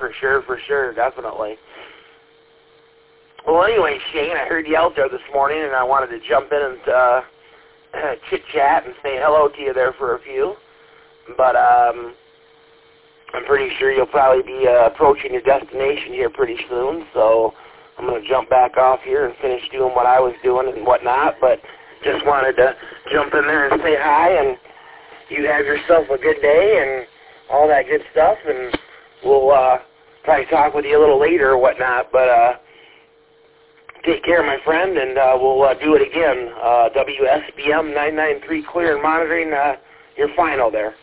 For sure, definitely. Well, anyway, Shane, I heard you out there this morning, and I wanted to jump in and chit-chat and say hello to you there for a few. But I'm pretty sure you'll probably be approaching your destination here pretty soon, so I'm going to jump back off here and finish doing what I was doing and whatnot, but just wanted to jump in there and say hi, and you have yourself a good day and all that good stuff, and we'll probably talk with you a little later or whatnot, but take care, my friend, and we'll do it again. WSBM 993 clear and monitoring your final there.